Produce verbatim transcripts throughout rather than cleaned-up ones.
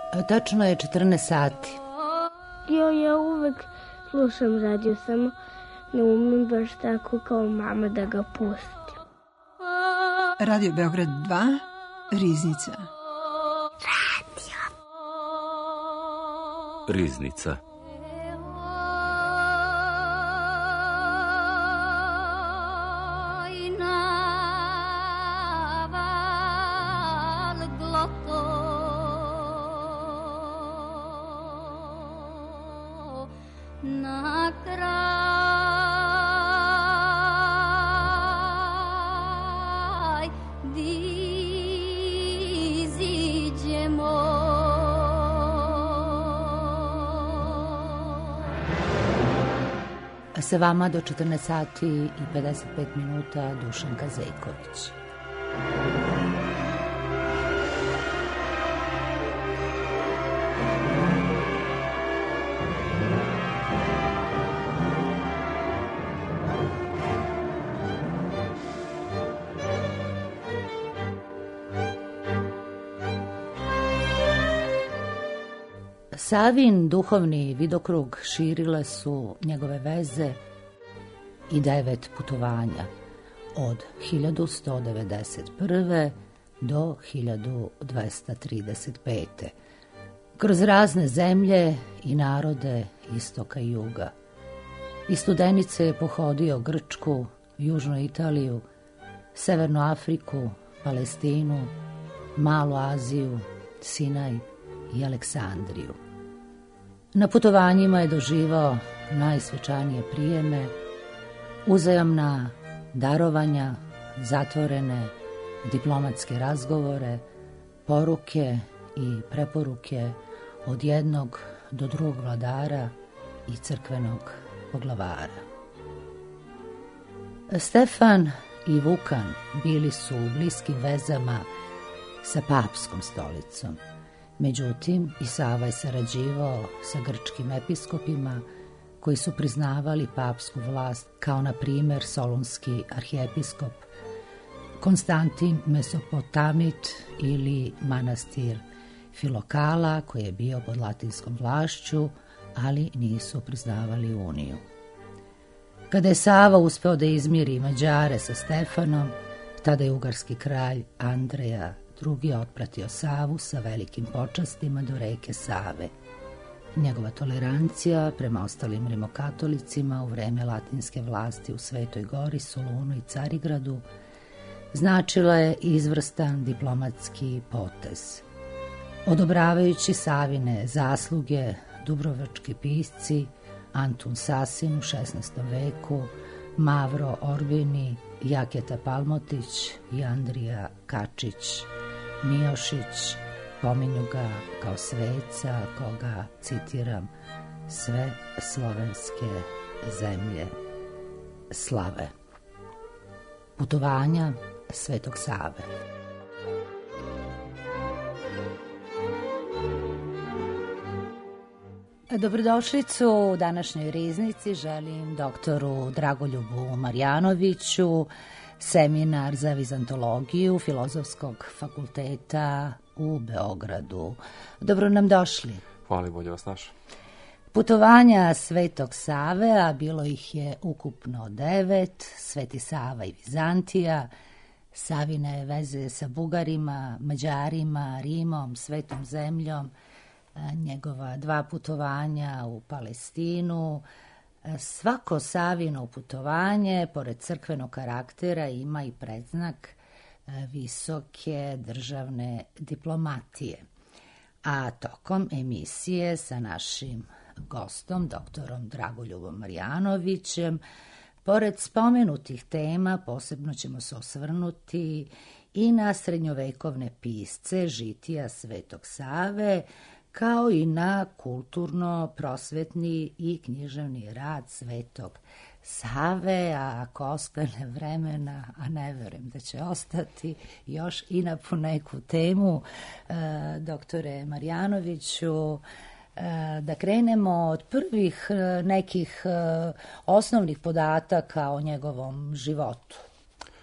Tačno je četrnaest sati. Jo, ja uvek slušam radio, samo ne umem baš tako kao mama da ga pustim. Radio Beograd dva, Riznica. Radio. Riznica. Sa vama do četrnaest sati i pedeset pet minuta Dušanka Zejković. Savin duhovni vidokrug širile su njegove veze i devet putovanja od hiljadu sto devedeset prve do hiljadu dvesta trideset pete kroz razne zemlje i narode istoka i juga. Iz Studenice je pohodio Grčku, Južnu Italiju, Severnu Afriku, Palestinu, Malu Aziju, Sinaj i Aleksandriju. Na putovanjima je doživao najsvečanije prijeme, uzajamna darovanja, zatvorene diplomatske razgovore, poruke i preporuke od jednog do drugog vladara i crkvenog poglavara. Stefan i Vukan bili su u bliskim vezama sa papskom stolicom. Međutim, i Sava je sarađivao sa grčkim episkopima koji su priznavali papsku vlast, kao na primjer solunski arhijepiskop Konstantin Mesopotamit ili manastir Filokala, koji je bio pod latinskom vlašću, ali nisu priznavali uniju. Kada je Sava uspeo da izmiri Mađare sa Stefanom, tada je ugarski kralj Andreja drugi otpratio Savu sa velikim počastima do reke Save. Njegova tolerancija prema ostalim rimokatolicima u vreme latinske vlasti u Svetoj Gori, Solunu i Carigradu značila je izvrstan diplomatski potez. Odobravajući Savine zasluge, dubrovački pisci Antun Sasin u šesnaestom veku, Mavro Orbini, Jaketa Palmotić i Andrija Kačić Mijošić pominju ga kao sveca koga, citiram, sve slovenske zemlje slave. Putovanja Svetog Save. Dobrodošlicu u današnjoj riznici želim doktoru Dragoljubu Marjanoviću, seminar za vizantologiju Filozofskog fakulteta u Beogradu. Dobro nam došli. Hvala, bolje vas našao. Putovanja Svetog Save, a bilo ih je ukupno devet, Sveti Sava i Vizantija, Savine veze sa Bugarima, Mađarima, Rimom, Svetom zemljom, njegova dva putovanja u Palestinu. Svako Savino putovanje, pored crkvenog karaktera, ima i predznak visoke državne diplomatije. A tokom emisije sa našim gostom, doktorom Dragoljubom Marjanovićem, pored spomenutih tema posebno ćemo se osvrnuti i na srednjovekovne pisce žitija Svetog Save, kao i na kulturno-prosvetni i književni rad Svetog Save, a ako ostane vremena, a ne verujem da će ostati, još i na poneku temu, e, doktore Marjanoviću, e, da krenemo od prvih e, nekih e, osnovnih podataka o njegovom životu.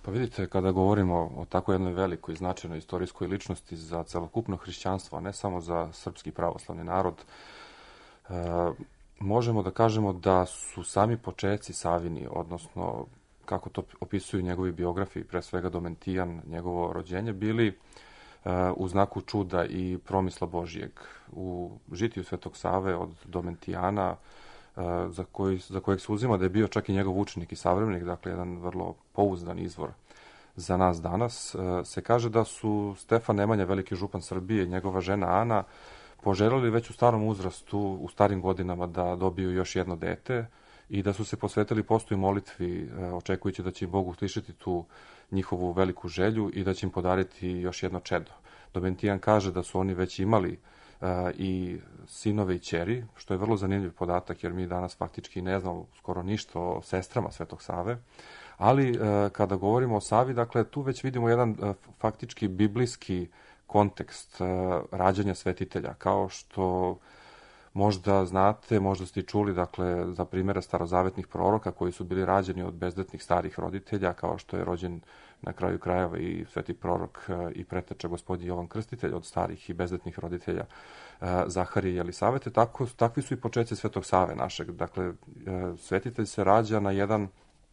Pa vidite, kada govorimo o tako jednoj velikoj i značajnoj istorijskoj ličnosti za celokupno hrišćanstvo, a ne samo za srpski pravoslavni narod, e, možemo da kažemo da su sami počeci Savini, odnosno kako to opisuju njegovi biografi, pre svega Domentijan, njegovo rođenje, bili uh, u znaku čuda i promisla Božijeg. U žitiju Svetog Save od Domentijana, uh, za, koji, za kojeg se uzima da je bio čak i njegov učenik i savremenik, dakle jedan vrlo pouzdan izvor za nas danas, uh, se kaže da su Stefan Nemanja, veliki župan Srbije, i njegova žena Ana poželjeli već u starom uzrastu, u starim godinama, da dobiju još jedno dete, i da su se posvetili postu i molitvi, očekujući da će im Bog uslišiti tu njihovu veliku želju i da će im podariti još jedno čedo. Domentijan kaže da su oni već imali uh, i sinove i ćeri, što je vrlo zanimljiv podatak, jer mi danas faktički ne znamo skoro ništa o sestrama Svetog Save, ali uh, kada govorimo o Savi, dakle, tu već vidimo jedan uh, faktički biblijski kontekst uh, rađanja svetitelja, kao što možda znate, možda ste čuli, dakle, za primjera starozavetnih proroka koji su bili rađeni od bezdetnih starih roditelja, kao što je rođen na kraju krajeva i sveti prorok i preteča Gospodin Jovan Krstitelj od starih i bezdetnih roditelja Zaharije i Jelisavete. Tako, takvi su i počeci Svetog Save našeg. Dakle, svetitelj se rađa na jedan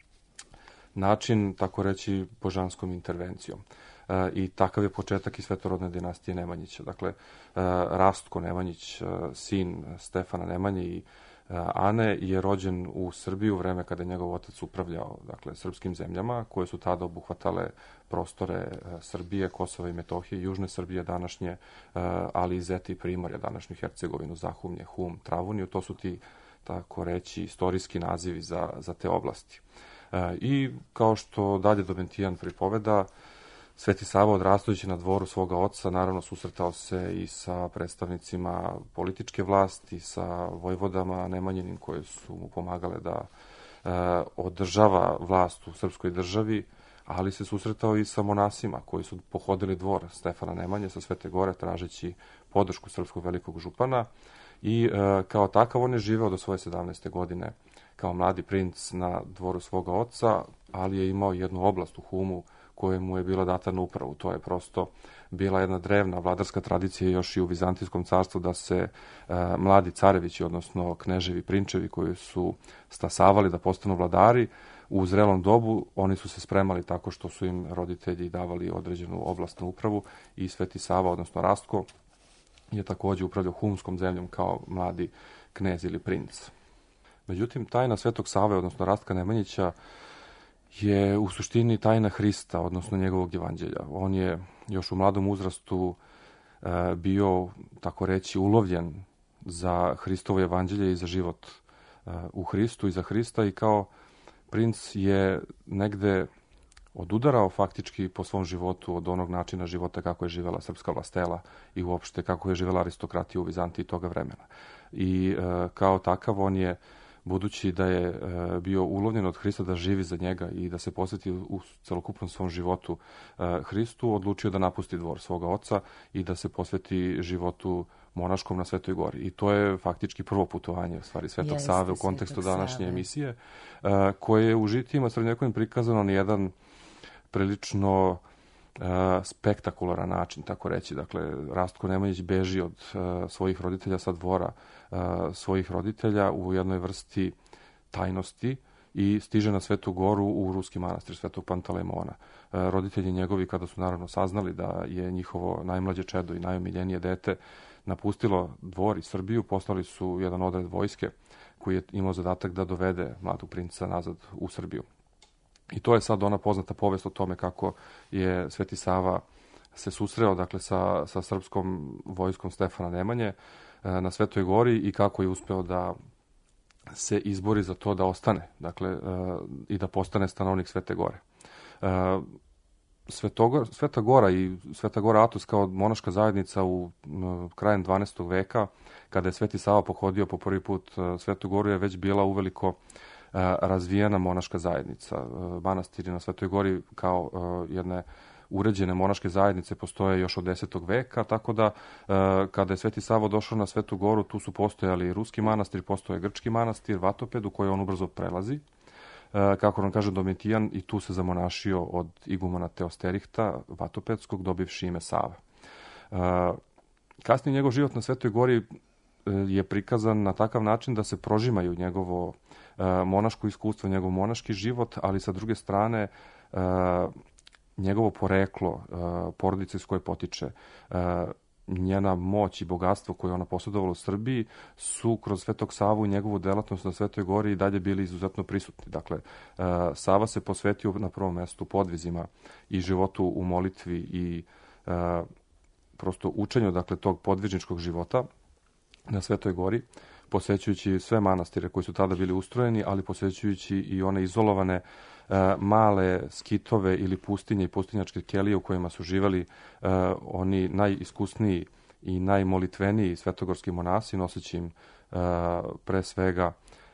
način, tako reći, božanskom intervencijom. I takav je početak i svetorodne dinastije Nemanjića. Dakle, Rastko Nemanjić, sin Stefana Nemanje i Ane, je rođen u Srbiji u vreme kada je njegov otac upravljao, dakle, srpskim zemljama, koje su tada obuhvatale prostore Srbije, Kosova i Metohije, južne Srbije današnje, ali i Zeti i Primorja, današnju Hercegovinu, Zahumlje, Hum, Travuniju. To su ti, tako reći, istorijski nazivi za, za te oblasti. I kao što dalje Domentijan pripoveda, Sveti Sava, odrastajući na dvoru svoga oca, naravno susretao se i sa predstavnicima političke vlasti, sa vojvodama Nemanjinim koje su mu pomagale da e, održava vlast u srpskoj državi, ali se susretao i sa monasima koji su pohodili dvor Stefana Nemanje sa Svete Gore tražeći podršku srpskog velikog župana i e, kao takav on je živeo do svoje sedamnaeste godine kao mladi princ na dvoru svoga oca, ali je imao jednu oblast u Humu koja mu je bila data na upravu. To je prosto bila jedna drevna vladarska tradicija još i u Vizantijskom carstvu da se e, mladi carevići, odnosno kneževi, prinčevi koji su stasavali da postanu vladari, u zrelom dobu oni su se spremali tako što su im roditelji davali određenu oblast na upravu i Sveti Sava, odnosno Rastko, je takođe upravljao humskom zemljom kao mladi knez ili princ. Međutim, tajna Svetog Save, odnosno Rastka Nemanjića, je u suštini tajna Hrista, odnosno njegovog evanđelja. On je još u mladom uzrastu e, bio, tako reći, ulovljen za Hristovo evanđelje i za život e, u Hristu i za Hrista i kao princ je negde odudarao faktički po svom životu od onog načina života kako je živela srpska vlastela i uopšte kako je živela aristokratija u Vizantiji toga vremena. I e, kao takav on je, budući da je e, bio ulovljen od Hrista da živi za njega i da se posveti u celokupnom svom životu e, Hristu, odlučio da napusti dvor svoga oca i da se posveti životu monaškom na Svetoj Gori. I to je faktički prvo putovanje, u stvari, Svetog Jeste, Save u kontekstu današnje Save. emisije, e, koje je u žitijima srednjovekovnim prikazano na jedan prilično uh, spektakularan način, tako reći. Dakle, Rastko Nemanjić beži od uh, svojih roditelja sa dvora uh, svojih roditelja u jednoj vrsti tajnosti i stiže na Svetu Goru u ruski manastir Svetog Pantalemona. Uh, roditelji njegovi, kada su naravno saznali da je njihovo najmlađe čedo i najomiljenije dete napustilo dvor i Srbiju, poslali su jedan odred vojske koji je imao zadatak da dovede mladog princa nazad u Srbiju. I to je sad ona poznata povest o tome kako je Sveti Sava se susreo, dakle, sa, sa srpskom vojskom Stefana Nemanje e, na Svetoj Gori i kako je uspeo da se izbori za to da ostane, dakle, e, i da postane stanovnik Svete Gore. E, Svetogor, Sveta Gora i Sveta Gora Atos kao monaška zajednica u m, krajem dvanaestog veka, kada je Sveti Sava pohodio po prvi put e, Svetu Goru, je već bila uveliko razvijena monaška zajednica. Manastiri na Svetoj Gori kao jedne uređene monaške zajednice postoje još od desetog veka, tako da kada je Sveti Savo došao na Svetu Goru, tu su postojali ruski manastir, postoje grčki manastir, Vatoped, u koji on ubrzo prelazi. kako nam kaže Domitijan, i tu se zamonašio od igumana Teosterihta, Vatopedskog, dobivši ime Sava. Kasnije njegov život na Svetoj gori je prikazan na takav način da se prožimaju njegovo monaško iskustvo, njegov monaški život, ali sa druge strane njegovo poreklo, porodice iz koje potiče, njena moć i bogatstvo koje ona posjedovala u Srbiji su kroz Svetog Savu i njegovu delatnost na Svetoj gori i dalje bili izuzetno prisutni. Dakle, Sava se posvetio na prvom mestu podvizima i životu u molitvi i prosto učenju, dakle, tog podvižničkog života na Svetoj gori, posvećujući sve manastire koji su tada bili ustrojeni, ali posvećujući i one izolovane male skitove ili pustinje i pustinjačke kelije u kojima su živeli oni najiskusniji i najmolitveniji svetogorski monasi, noseći im pre svega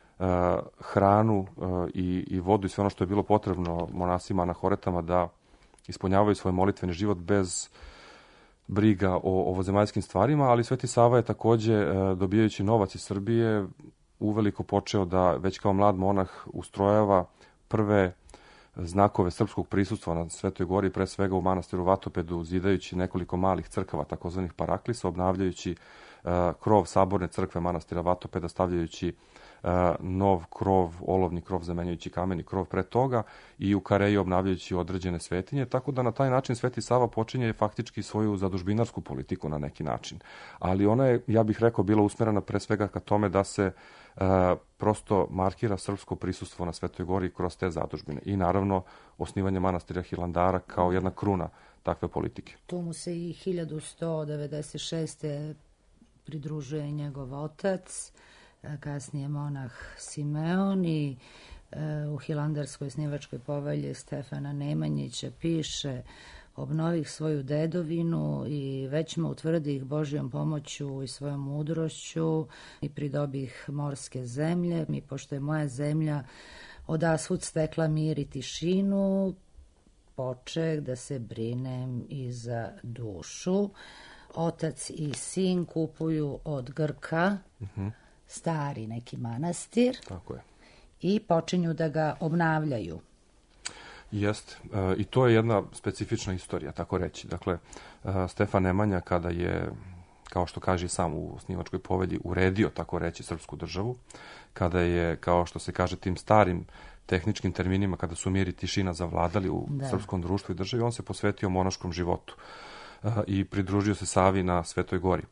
hranu i, i vodu i sve ono što je bilo potrebno monasima na horetama da ispunjavaju svoj molitveni život bez briga o ovozemaljskim stvarima, ali Sveti Sava je takođe, dobijajući novac iz Srbije, uveliko počeo da već kao mlad monah ustrojava prve znakove srpskog prisustva na Svetoj gori, pre svega u manastiru Vatopedu, zidajući nekoliko malih crkava, takozvanih paraklisa, obnavljajući uh, krov saborne crkve manastira Vatopeda, stavljajući uh, nov krov, olovni krov, zamenjujući kameni krov pre toga i u Kareji obnavljajući određene svetinje, tako da na taj način Sveti Sava počinje faktički svoju zadužbinarsku politiku na neki način. Ali ona je, ja bih rekao, bila usmerena pre svega ka tome da se Uh, prosto markira srpsko prisustvo na Svetoj gori kroz te zadužbine i naravno osnivanje manastira Hilandara kao jedna kruna takve politike. Tu mu se i hiljadu sto devedeset šeste. pridružuje njegov otac, kasnije monah Simeon, i uh, u Hilandarskoj snivačkoj povelji Stefana Nemanjića piše: obnovih svoju dedovinu i već me utvrdih Božjom pomoću i svojom mudrošću i pridobih morske zemlje. I pošto je moja zemlja odasvud stekla mir i tišinu, počeh da se brinem i za dušu. Otac i sin kupuju od Grka uh-huh. stari neki manastir. Tako je. I počinju da ga obnavljaju. Jest, e, i to je jedna specifična istorija, tako reći. Dakle, e, Stefan Nemanja, kada je, kao što kaže sam u osnivačkoj povelji, uredio, tako reći, srpsku državu, kada je, kao što se kaže, tim starim tehničkim terminima, kada su mir i tišina zavladali u da. srpskom društvu i državi, on se posvetio monaškom životu e, i pridružio se Savi na Svetoj gori.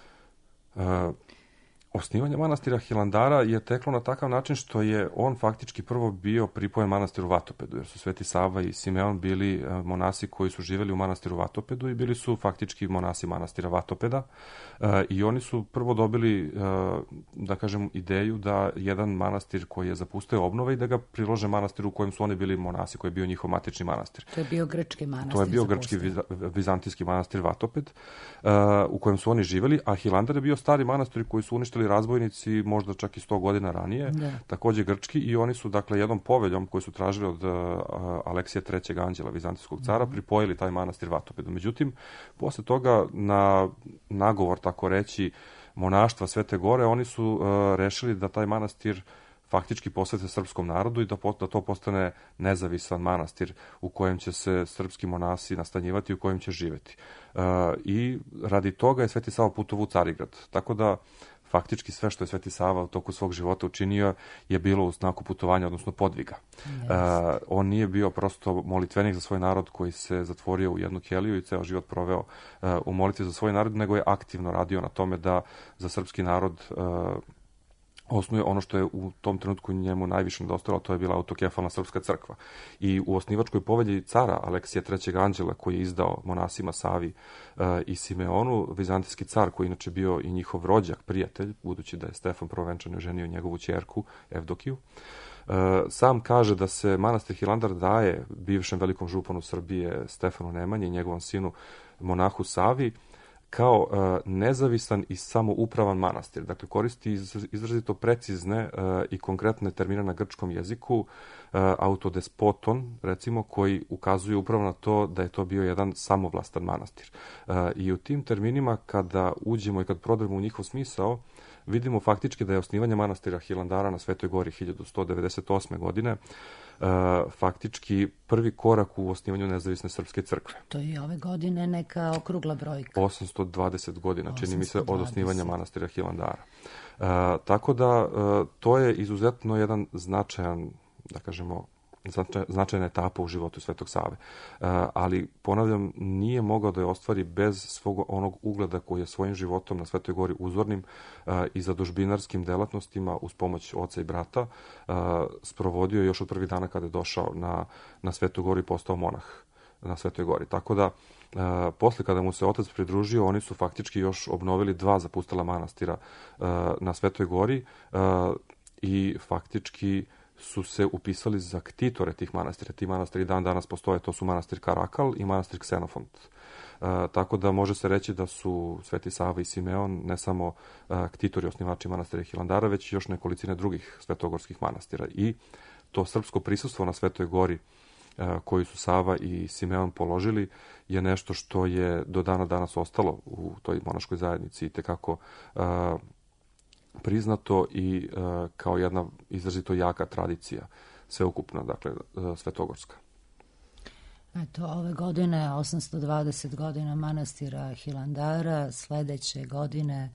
E, Osnivanje manastira Hilandara je teklo na takav način što je on faktički prvo bio pripojen manastiru Vatopedu, jer su Sveti Sava i Simeon bili monasi koji su živeli u manastiru Vatopedu i bili su faktički monasi manastira Vatopeda. I oni su prvo dobili, da kažem, ideju da jedan manastir koji je zapustio obnove i da ga prilože manastiru u kojem su oni bili monasi, koji je bio njihov matični manastir. To je bio grčki manastir. To je bio grčki vizantijski manastir Vatoped, u kojem su oni živeli, a Hilandar je bio stari manastir koji su uništili razbojnici možda čak i sto godina ranije, da. takođe grčki, i oni su, dakle, jednom poveljom koju su tražili od uh, Aleksija trećeg anđela, vizantijskog cara, mm. pripojili taj manastir Vatopedu. Međutim, posle toga, na nagovor, tako reći, monaštva Svete gore, oni su uh, rešili da taj manastir faktički posvete srpskom narodu i da, da to postane nezavisan manastir u kojem će se srpski monasi nastanjivati i u kojem će živeti. Uh, I radi toga je Sveti Sava putovao u Carigrad. Tako da faktički sve što je Sveti Sava u toku svog života učinio je bilo u znaku putovanja, odnosno podviga. Yes. Uh, on nije bio prosto molitvenik za svoj narod koji se zatvorio u jednu keliju i ceo život proveo uh, u molitvi za svoj narod, nego je aktivno radio na tome da za srpski narod uh, osnuje ono što je u tom trenutku njemu najviše nedostajalo, to je bila autokefalna srpska crkva. I u osnivačkoj povelji cara Aleksija trećeg anđela, koji je izdao monasima Savi uh, i Simeonu, vizantijski car, koji inače bio i njihov rođak, prijatelj, budući da je Stefan prvovenčani oženio njegovu ćerku Evdokiju, uh, sam kaže da se manastir Hilandar daje bivšem velikom županu Srbije Stefanu Nemanji i njegovom sinu monahu Savi kao uh, nezavisan i samoupravan manastir. Dakle, koristi iz, izrazito precizne uh, i konkretne termine na grčkom jeziku, uh, autodespoton, recimo, koji ukazuju upravo na to da je to bio jedan samovlastan manastir. Uh, I u tim terminima, kada uđemo i kad prodremo u njihov smisao, vidimo faktički da je osnivanje manastira Hilandara na Svetoj gori hiljadu sto devedeset osme. godine Uh, faktički prvi korak u osnivanju nezavisne srpske crkve. To je ove godine neka okrugla brojka. osamsto dvadeset godina, čini mi se, od osnivanja manastira Hilandara. Uh, tako da uh, to je izuzetno jedan značajan, da kažemo, značajna etapa u životu Svetog Save. Uh, ali, ponavljam, nije mogao da je ostvari bez svog onog ugleda koji je svojim životom na Svetoj gori uzornim uh, i zadužbinarskim delatnostima uz pomoć oca i brata uh, sprovodio još od prvih dana kada je došao na, na Svetu goru i postao monah na Svetoj gori. Tako da, uh, posle kada mu se otac pridružio, oni su faktički još obnovili dva zapustela manastira uh, na Svetoj gori uh, i faktički su se upisali za ktitore tih manastira. Ti manastiri dan danas postoje, to su manastir Karakal i manastir Ksenofont. Uh, tako da može se reći da su Sveti Sava i Simeon ne samo uh, ktitori, osnivači manastira Hilandara, već i još nekolicine drugih svetogorskih manastira. I to srpsko prisustvo na Svetoj gori uh, koju su Sava i Simeon položili je nešto što je do dana danas ostalo u toj monaškoj zajednici i tekako uh, priznato i uh, kao jedna izrazito jaka tradicija, sveukupna, dakle, uh, svetogorska. Eto, ove godine osamsto dvadeset godina manastira Hilandara, sledeće godine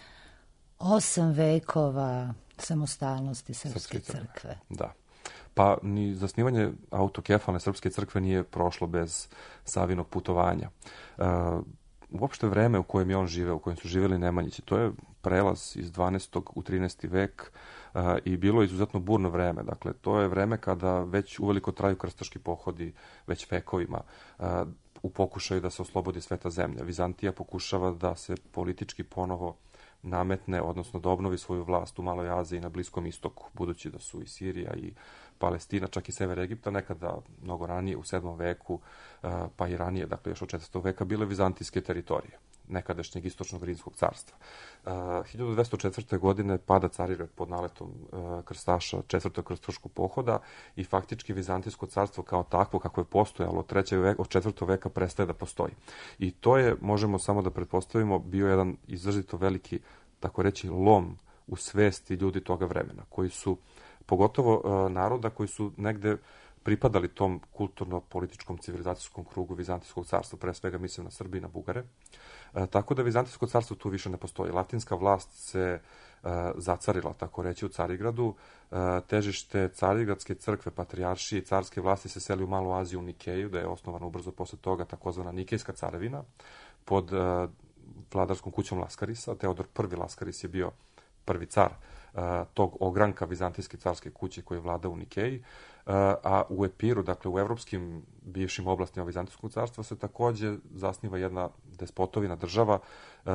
osam vekova samostalnosti Srpske, Srpske crkve. crkve. Da. Pa ni zasnivanje autokefalne Srpske crkve nije prošlo bez Savinog putovanja. Uh, Uopšte vreme u kojem je on živeo, u kojem su živjeli Nemanjići, to je prelaz iz dvanaestog u trinaesti vek uh, i bilo je izuzetno burno vreme. Dakle, to je vreme kada već uveliko traju krstaški pohodi, već vekovima, uh, u pokušaju da se oslobodi sveta zemlja. Vizantija pokušava da se politički ponovo nametne, odnosno da obnovi svoju vlast u Maloj Aziji i na Bliskom istoku, budući da su i Sirija i Palestina, čak i sever Egipta, nekada mnogo ranije, u sedmom veku, pa i ranije, dakle još od četvrtog veka, bile vizantijske teritorije nekadašnjeg istočnog rimskog carstva. hiljadu dvesta četvrte. godine pada Carigrad pod naletom krstaša četvrtog krstaškog pohoda i faktički vizantijsko carstvo kao takvo kako je postojalo od, trećeg veka, od četvrtog veka prestaje da postoji. I to je, možemo samo da pretpostavimo, bio jedan izrazito veliki, tako reći, lom u svesti ljudi toga vremena, koji su, pogotovo uh, naroda koji su negde pripadali tom kulturno-političkom civilizacijskom krugu Vizantijskog carstva, pre svega mislim na Srbi i na Bugare. E, tako da Vizantijsko carstvo tu više ne postoji. Latinska vlast se e, zacarila, tako reći, u Carigradu. E, težište Carigradske crkve, patrijaršije i carske vlasti se seli u Malu Aziju, u Nikeju, da je osnovana ubrzo posle toga takozvana Nikejska carevina pod e, vladarskom kućom Laskarisa. Teodor prvi Laskaris je bio prvi car uh, tog ogranka vizantijske carske kuće koji je vladao u Nikeji, uh, a u Epiru, dakle u evropskim bivšim oblastima Vizantijskog carstva se takođe zasniva jedna despotovina država uh,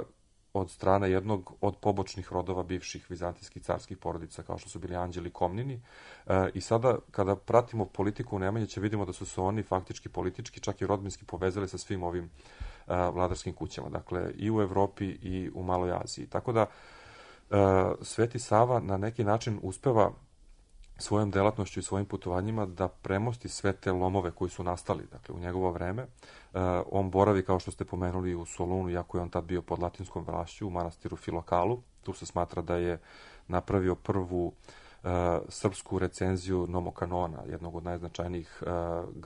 od strane jednog od pobočnih rodova bivših vizantijskih carskih porodica, kao što su bili Anđeli Komnini. Uh, I sada, kada pratimo politiku u Nemanjića, vidimo da su se oni faktički politički, čak i rodbinski povezali sa svim ovim uh, vladarskim kućama, dakle i u Evropi i u Maloj Aziji. Tako da Uh, Sveti Sava na neki način uspeva svojom delatnošću i svojim putovanjima da premosti sve te lomove koji su nastali, dakle, u njegovo vreme. Uh, on boravi, kao što ste pomenuli, u Solunu, iako je on tad bio pod latinskom vlašću, u manastiru Filokalu. Tu se smatra da je napravio prvu uh, srpsku recenziju Nomokanona, jednog od najznačajnijih uh,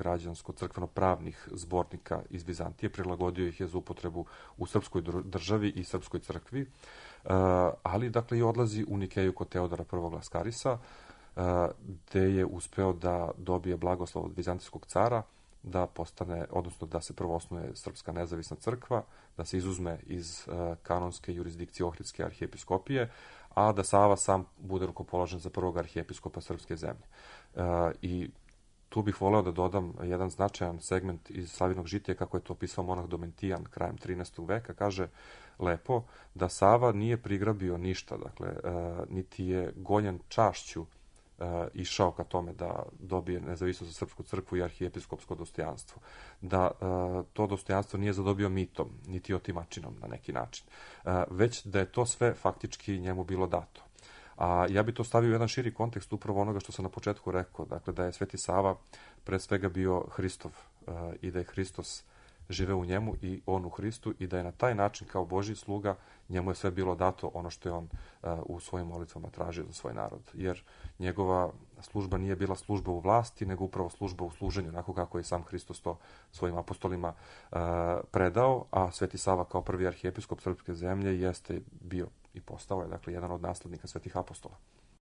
građansko-crkveno-pravnih zbornika iz Vizantije. Prilagodio ih je za upotrebu u srpskoj državi i srpskoj crkvi. Uh, ali, dakle, i odlazi u Nikeju kod Teodora prvog Laskarisa, uh, gde je uspeo da dobije blagoslov od vizantijskog cara, da postane, odnosno da se prvo osnuje Srpska nezavisna crkva, da se izuzme iz uh, kanonske jurisdikcije Ohridske arhijepiskopije, a da Sava sam bude rukopoložen za prvog arhijepiskopa srpske zemlje. Uh, I tu bih voleo da dodam jedan značajan segment iz Savinog žitija, kako je to opisao monah Domentijan krajem trinaestog veka, kaže lepo da Sava nije prigrabio ništa, dakle, e, niti je gonjen čašću e, išao ka tome da dobije nezavisnost za Srpsku crkvu i arhijepiskopsko dostojanstvo. Da e, to dostojanstvo nije zadobio mitom, niti otimačinom na neki način, e, već da je to sve faktički njemu bilo dato. A ja bi to stavio u jedan širi kontekst upravo onoga što sam na početku rekao, dakle da je Sveti Sava pre svega bio Hristov uh, i da je Hristos žive u njemu i on u Hristu i da je na taj način kao Božji sluga njemu je sve bilo dato ono što je on uh, u svojim molitvama tražio za svoj narod. Jer njegova služba nije bila služba u vlasti, nego upravo služba u služenju, onako kako je sam Hristos to svojim apostolima uh, predao, a Sveti Sava kao prvi arhijepiskop srpske zemlje jeste bio i postao je, dakle, jedan od naslednika svetih apostola.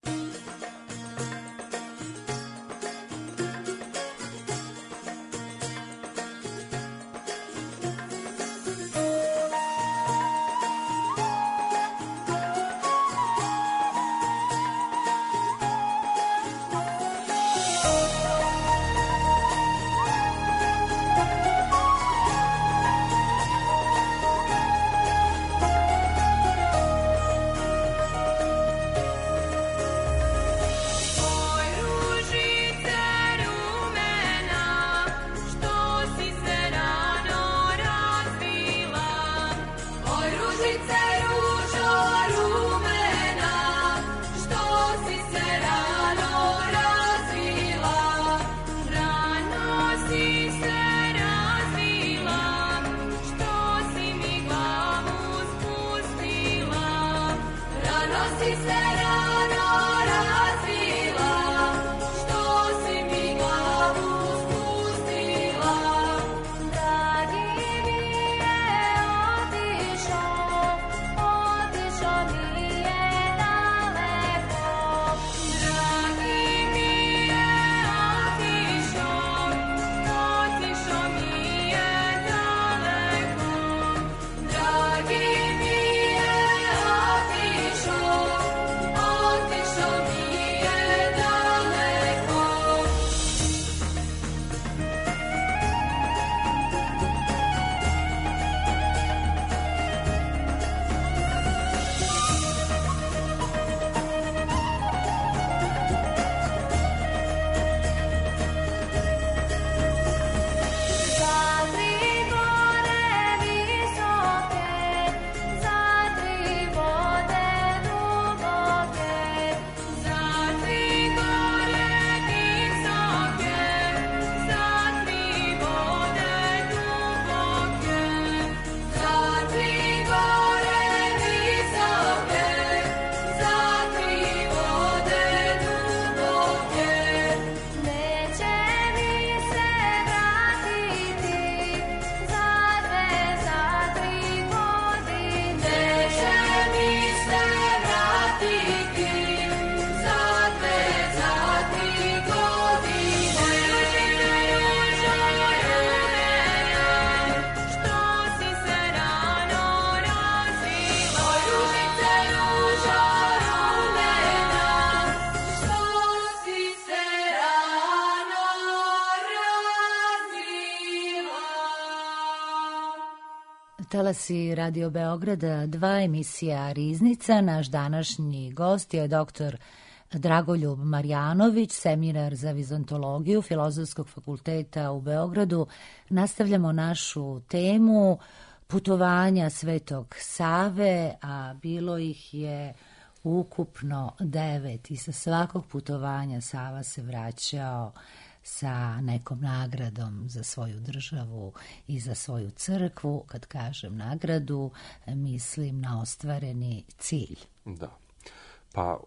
Talasi Radio Beograda, dva emisija Riznica. Naš današnji gost je doktor Dragoljub Marjanović, seminar za vizontologiju Filozofskog fakulteta u Beogradu. Nastavljamo našu temu putovanja Svetog Save, a bilo ih je ukupno devet i sa svakog putovanja Sava se vraćao sa nekom nagradom za svoju državu i za svoju crkvu. Kad kažem nagradu, mislim na ostvareni cilj. Da. Pa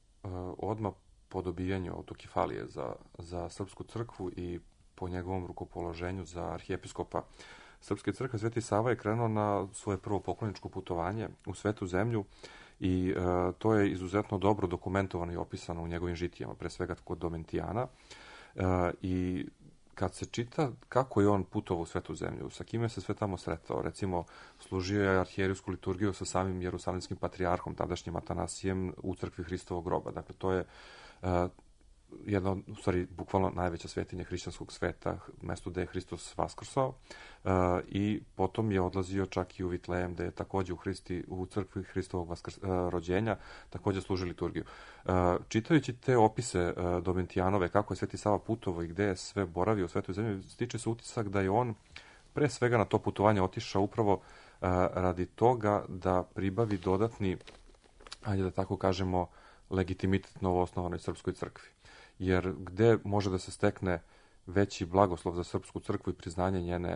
odmah po dobijanju autokefalije za, za Srpsku crkvu i po njegovom rukopoloženju za arhijepiskopa Srpske crkve, Sveti Sava je krenuo na svoje prvo pokloničko putovanje u Svetu zemlju i e, to je izuzetno dobro dokumentovano i opisano u njegovim žitijama, pre svega kod Domentijana. E, I kad se čita kako je on putovao u Svetu zemlju, sa kime se sve tamo sretao, recimo služio je arhijerijsku liturgiju sa samim jerusalimskim patrijarhom, tadašnjim Atanasijem, u crkvi Hristovog groba. Dakle, to je e, jedna, u stvari, bukvalno najveća svetinja hrišćanskog sveta, mesto gde je Hristos vaskrsao, uh, i potom je odlazio čak i u Vitlejem, gde je takođe u, Hristi, u crkvi Hristovog vaskrs, uh, rođenja takođe služi liturgiju. Uh, čitajući te opise uh, Domentijanove, kako je Sveti Sava putovao i gde je sve boravio u Svetoj zemlji, stiče se utisak da je on pre svega na to putovanje otišao upravo uh, radi toga da pribavi dodatni, ajde da tako kažemo, legitimitet novoosnovanoj Srpskoj crkvi. Jer gde može da se stekne veći blagoslov za Srpsku crkvu i priznanje njene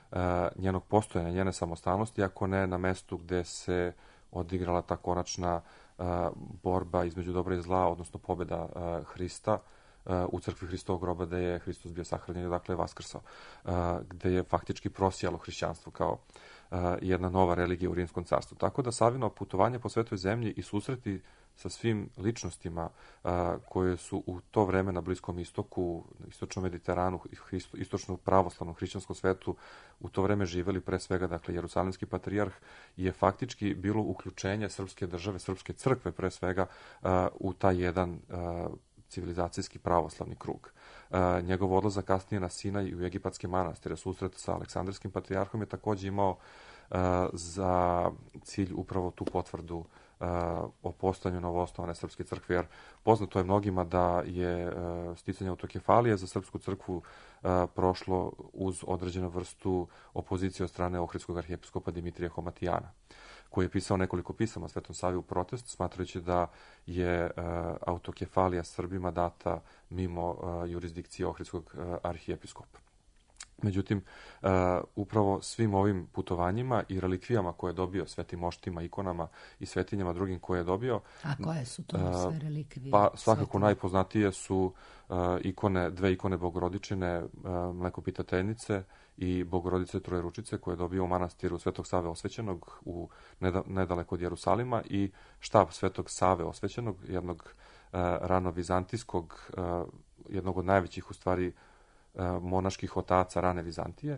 njenog postojanja, njene samostalnosti, ako ne na mestu gde se odigrala ta konačna borba između dobra i zla, odnosno pobjeda Hrista u crkvi Hristovog groba, gde je Hristos bio sahranjen i dakle je vaskrsao, gde je faktički prosijalo hrišćanstvo kao jedna nova religija u Rimskom carstvu. Tako da Savino putovanje po svetoj zemlji i susreti sa svim ličnostima koje su u to vreme na Bliskom istoku, istočnom Mediteranu, istočnom pravoslavnom hrišćanskom svetu u to vreme živeli, pre svega, dakle, Jerusalimski patrijarh, je faktički bilo uključenje srpske države, srpske crkve, pre svega, u taj jedan civilizacijski pravoslavni krug. E, njegov odlazak kasnije na Sinaj i u egipatske manastire, susret sa Aleksandrijskim patrijarhom je takođe imao e, za cilj upravo tu potvrdu e, o postojanju novoosnovane srpske crkve, jer poznato je mnogima da je e, sticanje autokefalije za srpsku crkvu e, prošlo uz određenu vrstu opozicije od strane ohridskog arhijepiskopa Dimitrija Homatijana, koji je pisao nekoliko pisama Svetom Savi u protest, smatrajući da je uh, autokefalija Srbima data mimo uh, jurisdikcije ohridskog uh, arhijepiskopa. Međutim, uh, upravo svim ovim putovanjima i relikvijama koje je dobio, svetim moštima, ikonama i svetinjama drugim koje je dobio... A koje su to sve relikvije? Pa svakako svetinje? Najpoznatije su uh, ikone, dve ikone Bogorodičine, uh, Mlekopitateljnice i Bogorodice Trojeručice, koje je dobio u manastiru Svetog Save Osvećenog u nedaleko od Jerusalima, i štab Svetog Save Osvećenog, jednog uh, rano-vizantijskog, uh, jednog od najvećih u stvari monaških otaca rane Vizantije,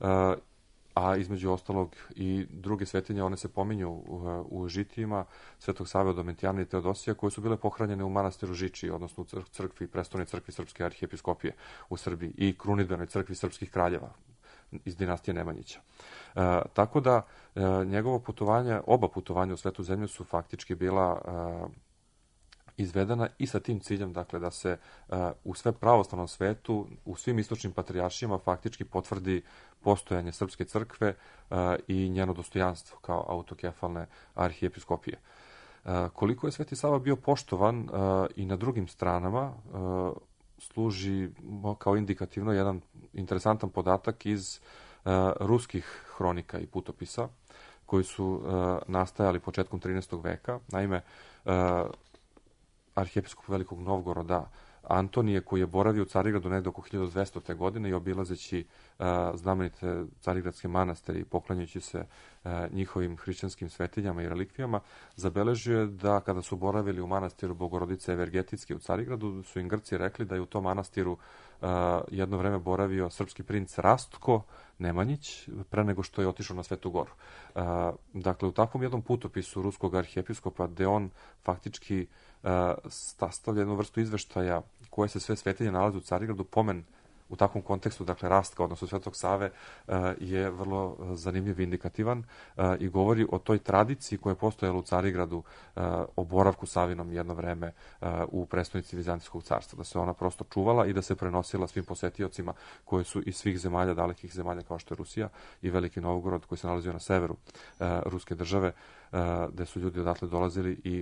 a između ostalog i druge svetinje, one se pominju u, u žitijima Svetog Save Odomentijana i Teodosija, koje su bile pohranjene u manastiru Žiči, odnosno u crkvi, prestolnoj crkvi Srpske arhijepiskopije u Srbiji i krunidbenoj crkvi srpskih kraljeva iz dinastije Nemanjića. E, tako da e, njegovo putovanje, oba putovanja u svetu zemlju su faktički bila e, izvedena i sa tim ciljem, dakle, da se uh, u sve pravoslavnom svetu, u svim istočnim patrijaršijama faktički potvrdi postojanje srpske crkve uh, i njeno dostojanstvo kao autokefalne arhijepiskopije. Uh, koliko je Sveti Sava bio poštovan uh, i na drugim stranama, uh, služi kao indikativno jedan interesantan podatak iz uh, ruskih hronika i putopisa, koji su uh, nastajali početkom trinaestog veka. Naime, uh, arhijepiskop Velikog Novgoroda Antonije, koji je boravio u Carigradu negde oko hiljadu dvesta. godine i obilazeći uh, znamenite carigradske manastire i poklanjajući se uh, njihovim hrišćanskim svetinjama i relikvijama, zabeležio je da kada su boravili u manastiru Bogorodice Evergetitske u Carigradu, su im Grci rekli da je u tom manastiru uh, jedno vreme boravio srpski princ Rastko Nemanjić, pre nego što je otišao na Svetu Goru. Uh, dakle, u takvom jednom putopisu ruskog arhijepiskopa, gde on faktički uh, sastavlja jednu vrstu izveštaja koje se sve svetinje nalaze u Carigradu, pomen u takvom kontekstu, dakle, Rastka, odnosno Svetog Save, je vrlo zanimljiv i indikativan i govori o toj tradiciji koja je postojala u Carigradu, o boravku Savinom jedno vreme u prestonici Vizantijskog carstva, da se ona prosto čuvala i da se prenosila svim posetiocima koji su iz svih zemalja, dalekih zemalja kao što je Rusija i Veliki Novgorod koji se nalazio na severu ruske države, gde su ljudi odatle dolazili i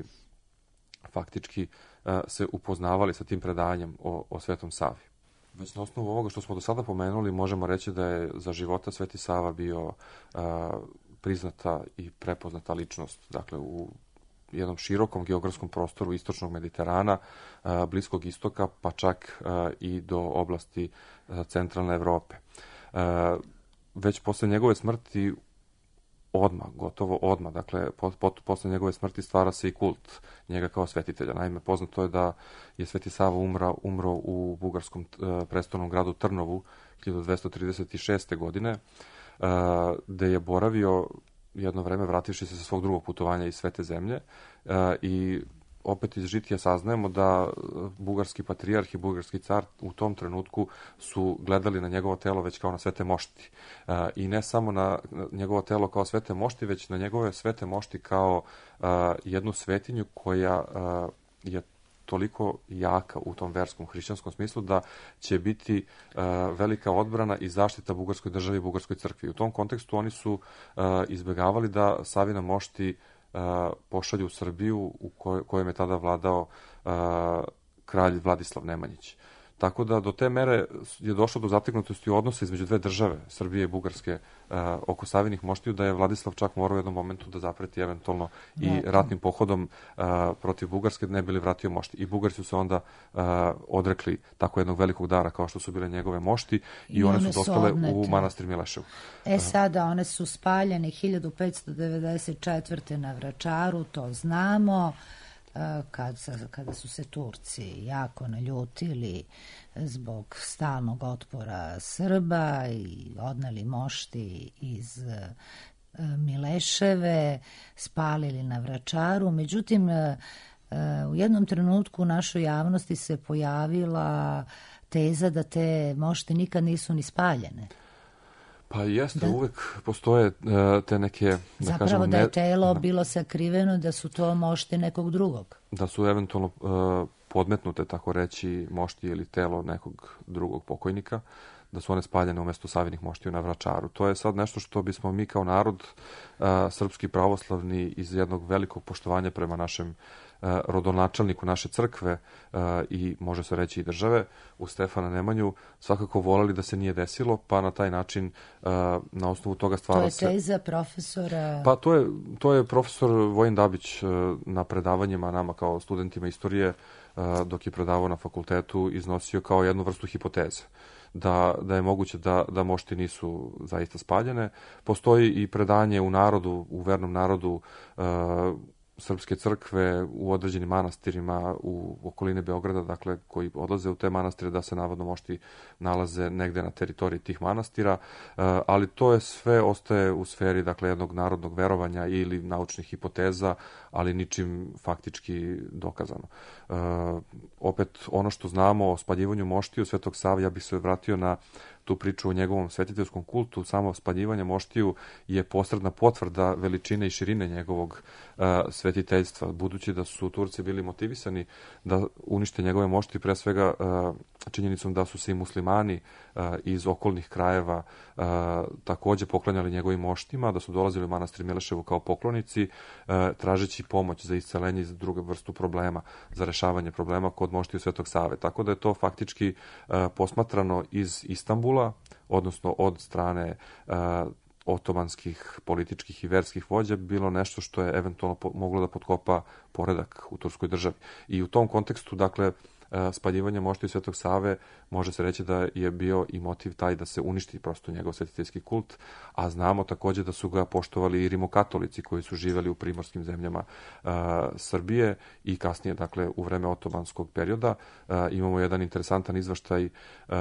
faktički se upoznavali sa tim predavanjem o, o Svetom Savi. Već na osnovu ovoga što smo do sada pomenuli, možemo reći da je za života Sveti Sava bio a, priznata i prepoznata ličnost, dakle, u jednom širokom geografskom prostoru istočnog Mediterana, a, Bliskog istoka, pa čak a, i do oblasti a, centralne Evrope. A, već posle njegove smrti, odmah, gotovo odmah, dakle, po, po, posle njegove smrti stvara se i kult njega kao svetitelja. Naime, poznato je da je Sveti Sava umra, umro u bugarskom uh, prestolnom gradu Trnovu hiljadu dvesta trideset šeste. godine, uh, gde je boravio jedno vreme vrativši se sa svog drugog putovanja iz Svete zemlje uh, i opet iz žitija saznajemo da bugarski patrijarh i bugarski car u tom trenutku su gledali na njegovo telo već kao na svete mošti. E, I ne samo na njegovo telo kao svete mošti, već na njegove svete mošti kao e, jednu svetinju koja e, je toliko jaka u tom verskom hrišćanskom smislu da će biti e, velika odbrana i zaštita bugarskoj državi i bugarskoj crkvi. U tom kontekstu oni su e, izbjegavali da Savina mošti pošalju u Srbiju u koj, kojem je tada vladao uh, kralj Vladislav Nemanjić. Tako da do te mere je došlo do zategnutosti odnosa između dve države, Srbije i Bugarske, oko Savinih moštiju, da je Vladislav čak morao u jednom momentu da zapreti eventualno i ratnim pohodom protiv Bugarske, ne bili vratio mošti. I Bugari su se onda odrekli tako jednog velikog dara kao što su bile njegove mošti i, I one, one su dospele u manastir Mileševu. E sada, one su spaljene hiljadu petsto devedeset četvrte na Vračaru, to znamo, kad, kada su se Turci jako naljutili zbog stalnog otpora Srba i odneli mošti iz Mileševe, spalili na Vračaru. Međutim, u jednom trenutku u našoj javnosti se pojavila teza da te mošte nikad nisu ni spaljene. Pa jeste, da, uvek postoje te neke, da zapravo kažemo... Zapravo da je telo ne, bilo sakriveno, da su to mošti nekog drugog. Da su eventualno uh, podmetnute, tako reći, mošti ili telo nekog drugog pokojnika, da su one spaljene umjesto Savinih moštiju na Vračaru. To je sad nešto što bismo mi kao narod uh, srpski pravoslavni iz jednog velikog poštovanja prema našem uh, rodonačelniku naše crkve uh, i može se reći i države u Stefana Nemanju svakako voleli da se nije desilo, pa na taj način uh, na osnovu toga stvara se... To je teza profesora... Pa to je, to je profesor Vojin Dabić uh, na predavanjima nama kao studentima istorije uh, dok je predavao na fakultetu iznosio kao jednu vrstu hipoteze. Da, da je moguće da, da mošti nisu zaista spaljene. Postoji i predanje u narodu, u vernom narodu uh, Srpske crkve u određenim manastirima u okoline Beograda, dakle, koji odlaze u te manastire, da se navodno mošti nalaze negde na teritoriji tih manastira, uh, ali to je sve ostaje u sferi, dakle, jednog narodnog verovanja ili naučnih hipoteza, ali ničim faktički dokazano. Uh, opet, ono što znamo o spaljivanju moštiju Svetog Save, ja bih se vratio na tu priču o njegovom svetiteljskom kultu. Samo spaljivanje moštiju je posredna potvrda veličine i širine njegovog uh, svetiteljstva, budući da su Turci bili motivisani da unište njegove moštije, pre svega uh, činjenicom da su se i muslimani uh, iz okolnih krajeva uh, takođe poklanjali njegovim moštima, da su dolazili u manastir Mileševu kao poklonici, uh, tražeći pomoć za iscelenje i za drugu vrstu problema, za rešavanje problema kod moštiju Svetog Save. Tako da je to faktički uh, posmatrano iz Istambula, odnosno od strane uh, otomanskih političkih i verskih vođa, bilo nešto što je eventualno po, moglo da potkopa poredak u turskoj državi. I u tom kontekstu, dakle, uh, spaljivanje moštiju Svetog Save može se reći da je bio i motiv taj da se uništi prosto njegov svetiteljski kult, a znamo takođe da su ga poštovali i rimokatolici koji su živeli u primorskim zemljama uh, Srbije i kasnije, dakle, u vreme otomanskog perioda. Uh, imamo jedan interesantan izveštaj uh,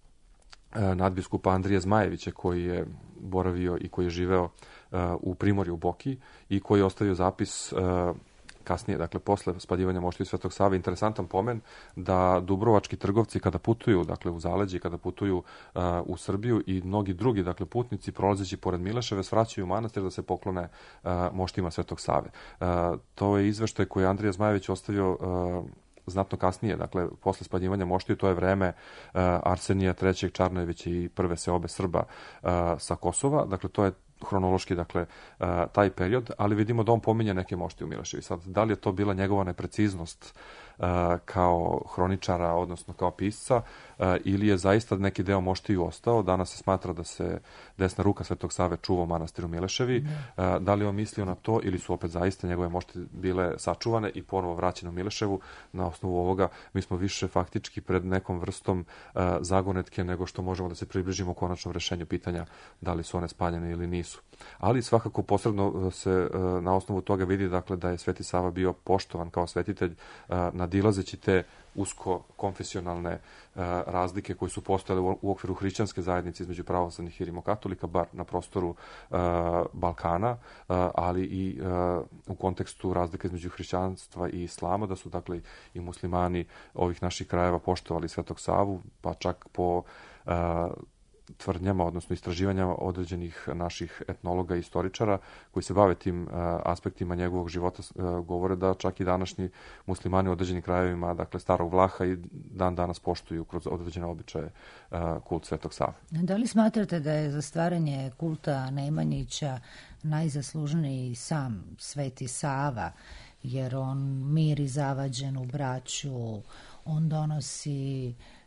nadbiskupa Andrije Zmajevića, koji je boravio i koji je živeo uh, u Primorju u Boki i koji je ostavio zapis uh, kasnije, dakle, posle spaljivanja moštiju Svetog Save, interesantan pomen da dubrovački trgovci kada putuju, dakle, u zaleđe, kada putuju uh, u Srbiju i mnogi drugi, dakle, putnici prolazeći pored Mileševe svraćaju u manastir da se poklone uh, moštima Svetog Save. Uh, to je izveštaj koji je Andrija Zmajević ostavio uh, znatno kasnije, dakle, posle spaljivanja moštiju, to je vreme uh, Arsenija trećeg Čarnojevića i prve seobe Srba uh, sa Kosova, dakle, to je hronološki, dakle, uh, taj period, ali vidimo da on pominje neke moštije u Mileševi. Sad, da li je to bila njegova nepreciznost uh, kao hroničara, odnosno kao pisca, uh, ili je zaista neki deo moštiju ostao? Danas se smatra da se desna ruka Svetog Save čuva u manastiru Mileševi. Uh, da li on mislio na to ili su opet zaista njegove moštije bile sačuvane i ponovo vraćene u Mileševu? Na osnovu ovoga mi smo više faktički pred nekom vrstom uh, zagonetke nego što možemo da se približimo konačnom rešenju pitanja da li su one spaljene ili nisu. Ali svakako posredno se uh, na osnovu toga vidi, dakle, da je Sveti Sava bio poštovan kao svetitelj, uh, nadilazeći te usko konfesionalne uh, razlike koje su postojale u, u okviru hrišćanske zajednice između pravoslavnih i rimokatolika, bar na prostoru uh, Balkana, uh, ali i uh, u kontekstu razlike između hrišćanstva i islama, da su, dakle, i muslimani ovih naših krajeva poštovali Svetog Savu, pa čak po uh, tvrdnjama, odnosno istraživanjama određenih naših etnologa i istoričara koji se bave tim uh, aspektima njegovog života, uh, govore da čak i današnji muslimani u određenim krajevima, dakle, Starog Vlaha, i dan danas poštuju kroz određene običaje uh, kult Svetog Save. Da li smatrate da je za stvaranje kulta Nemanjića najzaslužniji sam Sveti Sava, jer on miri zavađenu braću, on donosi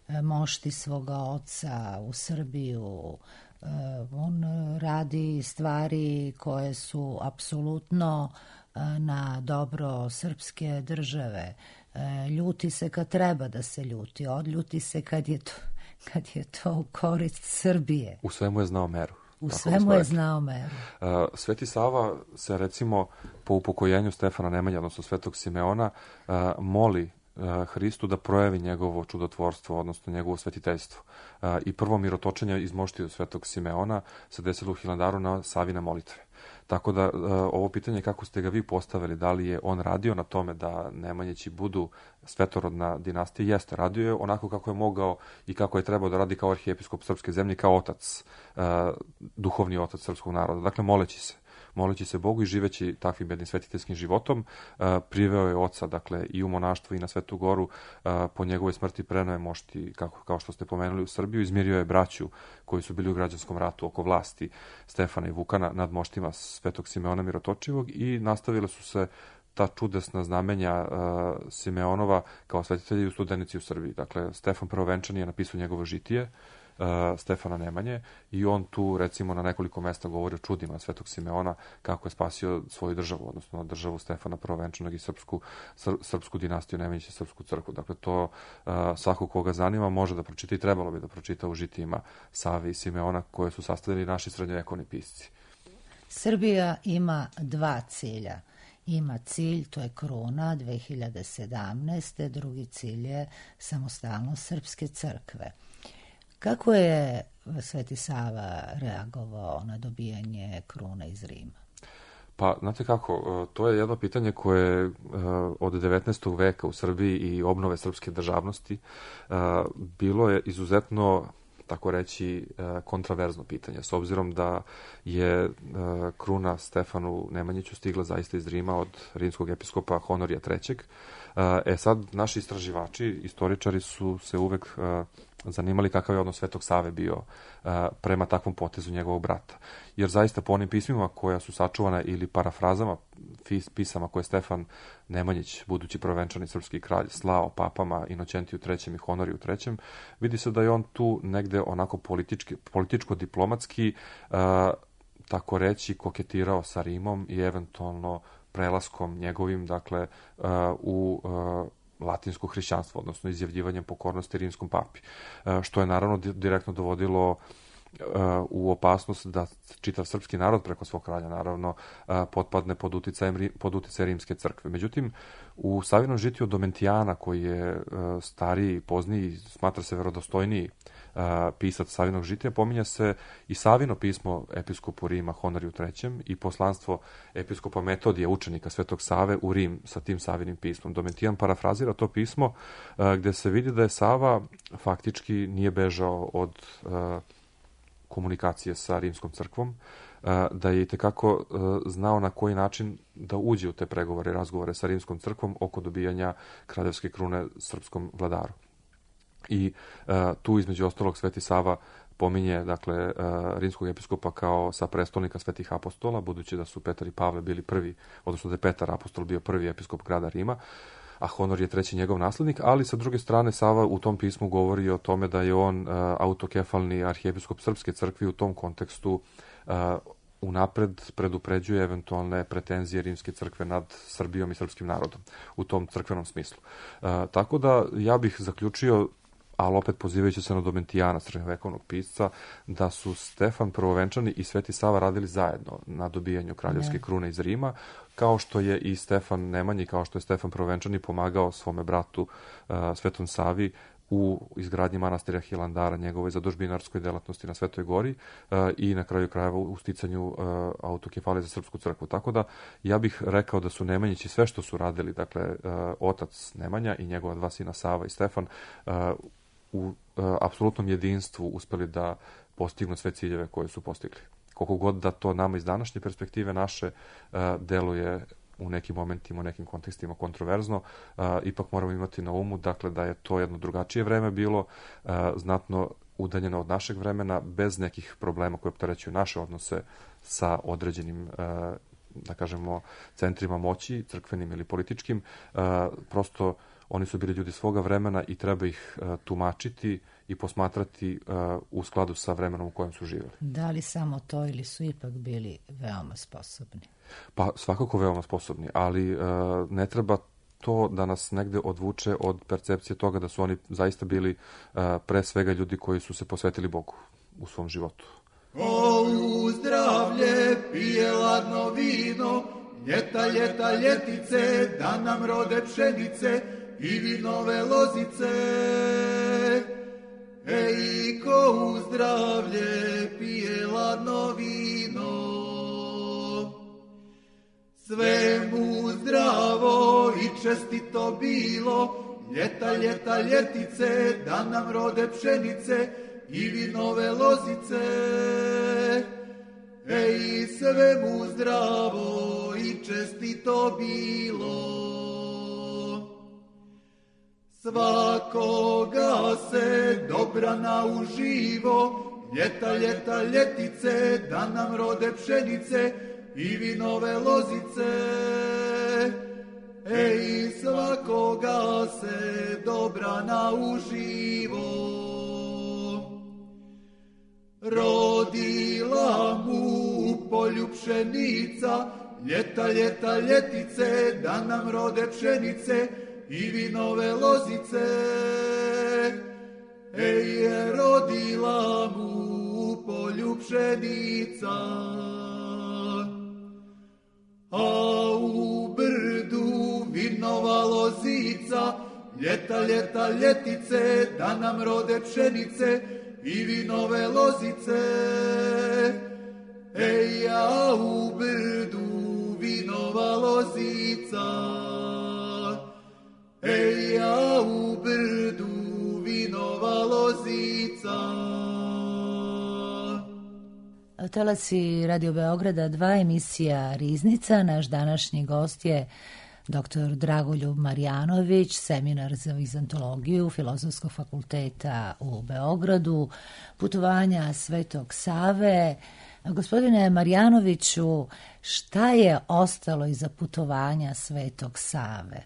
mošti svoga oca u Srbiju. On radi stvari koje su apsolutno na dobro srpske države. Ljuti se kad treba da se ljuti, odljuti se kad je to, kad je to u korist Srbije. U svemu je znao meru. U svemu je znao meru. Sveti Sava se recimo po upokojenju Stefana Nemanje, odnosno Svetog Simeona, moli Hristu da projavi njegovo čudotvorstvo, odnosno njegovo svetiteljstvo. I prvo mirotočenje iz moštiju Svetog Simeona se desilo u Hilandaru na Savine molitve. Tako da ovo pitanje kako ste ga vi postavili, da li je on radio na tome da Nemanjići budu svetorodna dinastija, jeste, radio je onako kako je mogao i kako je trebao da radi kao arhijepiskop srpske zemlje, kao otac, duhovni otac srpskog naroda. Dakle, moleći se. Moleći se Bogu i živeći takvim jednim svetiteljskim životom, priveo je oca, dakle, i u monaštvo i na Svetu Goru, po njegovoj smrti preneo je mošti, kako, kao što ste pomenuli, u Srbiju, izmirio je braću koji su bili u građanskom ratu oko vlasti Stefana i Vukana nad moštima Svetog Simeona Mirotočivog i nastavile su se ta čudesna znamenja uh, Simeonova kao svetitelji u Studenici u Srbiji. Dakle, Stefan Prvovenčani je napisao njegovo žitije, Uh, Stefana Nemanje, i on tu recimo na nekoliko mesta govori o čudima Svetog Simeona, kako je spasio svoju državu, odnosno državu Stefana Prvovenčanog i srpsku, sr, srpsku dinastiju Nemanjića i srpsku crkvu. Dakle, to uh, svako koga zanima može da pročita i trebalo bi da pročita u žitijima Save i Simeona koje su sastavili naši srednjovekovni pisci. Srbija ima dva cilja. Ima cilj, to je kruna dve hiljade sedamnaeste. Drugi cilj je samostalnost srpske crkve. Kako je Sveti Sava reagovao na dobijanje krune iz Rima? Pa, znate kako, to je jedno pitanje koje od devetnaestog veka u Srbiji i obnove srpske državnosti bilo je izuzetno, tako reći, kontraverzno pitanje, s obzirom da je kruna Stefanu Nemanjiću stigla zaista iz Rima od rimskog episkopa Honorija trećeg. E sad, naši istraživači, istoričari su se uvek zanimali kakav je odnos Svetog Save bio prema takvom potezu njegovog brata. Jer zaista po onim pismima koja su sačuvana ili parafrazama pisama koje Stefan Nemanjić, budući prvovenčani srpski kralj, slao papama Inoćentiju trećem i Honoriju trećem, vidi se da je on tu negde onako politički, političko-diplomatski, tako reći, koketirao sa Rimom i eventualno prelaskom njegovim, dakle, u latinsko hrišćanstvo, odnosno izjavljivanjem pokornosti rimskom papi, što je naravno direktno dovodilo u opasnost da čitav srpski narod preko svog kralja naravno potpadne pod uticajem pod uticaj rimske crkve. Međutim, u Savinom žitiju Domentijana, koji je stariji, pozniji, smatra se verodostojniji pisac Savinog žitija, pominja se i Savino pismo episkopu Rima Honoriju trećem i poslanstvo episkopa Metodija, učenika Svetog Save, u Rim sa tim Savinim pismom. Domentijan parafrazira to pismo gde se vidi da je Sava faktički nije bežao od komunikacije sa rimskom crkvom, da je itekako znao na koji način da uđe u te pregovore i razgovore sa rimskom crkvom oko dobijanja kraljevske krune srpskom vladaru. I tu između ostalog Sveti Sava pominje, dakle, rimskog episkopa kao sa prestolnika svetih apostola, budući da su Petar i Pavle bili prvi, odnosno da je Petar apostol bio prvi episkop grada Rima, a Honor je treći njegov naslednik, ali sa druge strane Sava u tom pismu govori o tome da je on uh, autokefalni arhijepiskop srpske crkve, u tom kontekstu uh, unapred predupređuje eventualne pretenzije rimske crkve nad Srbijom i srpskim narodom u tom crkvenom smislu. Uh, tako da ja bih zaključio, ali opet pozivajući se na Domentijana, srednjovekovnog pisca, da su Stefan Prvovenčani i Sveti Sava radili zajedno na dobijanju kraljevske krune iz Rima, kao što je i Stefan Nemanji, kao što je Stefan Prvovenčani pomagao svome bratu uh, Svetom Savi u izgradnji manastira Hilandara, njegovoj zadužbinarskoj delatnosti na Svetoj Gori uh, i na kraju krajeva u sticanju uh, autokefalije za srpsku crkvu. Tako da ja bih rekao da su Nemanjići sve što su radili, dakle uh, otac Nemanja i njegova dva sina Sava i Stefan, uh, u uh, apsolutnom jedinstvu uspeli da postignu sve ciljeve koje su postigli. Koliko god da to nama iz današnje perspektive naše uh, deluje u nekim momentima, u nekim kontekstima kontroverzno, uh, ipak moramo imati na umu, dakle, da je to jedno drugačije vreme bilo, uh, znatno udaljeno od našeg vremena, bez nekih problema koje opterećuju naše odnose sa određenim, uh, da kažemo, centrima moći, crkvenim ili političkim. Uh, prosto oni su bili ljudi svoga vremena i treba ih tumačiti i posmatrati u skladu sa vremenom u kojem su živjeli. Da li samo to ili su ipak bili veoma sposobni? Pa svakako veoma sposobni, ali ne treba to da nas negde odvuče od percepcije toga da su oni zaista bili pre svega ljudi koji su se posvetili Bogu u svom životu. O, u zdravlje pije ladno vino, ljeta, ljeta, ljetice, da nam rode pšenice i vinove lozice. Ej, ko u zdravlje pije ladno vino, sve mu zdravo i čestito bilo, ljeta, ljeta, ljetice, da nam rode pšenice i vinove lozice. Ej, sve mu zdravo i čestito bilo. Svakoga se dobra nauživo, ljeta, ljeta, ljetice, da nam rode pšenice i vinove lozice. Ej, svakoga se dobra nauživo. Rodila mu u polju pšenica, ljeta, ljeta, ljetice, da nam rode pšenice i vinove lozice. Ej, rodila mu u polju pšenica. A u brdu vinova lozica, ljeta, ljeta, ljetice, da nam rode pšenice i vinove lozice. Ej, a u brdu vinova lozica. Ej, a u brdu vinova lozica. Talasi Radio Beograda dva, emisija Riznica. Naš današnji gost je doktor Dragoljub Marjanović, seminar za vizantologiju Filozofskog fakulteta u Beogradu, putovanja Svetog Save. Gospodine Marjanoviću, šta je ostalo iza putovanja Svetog Save?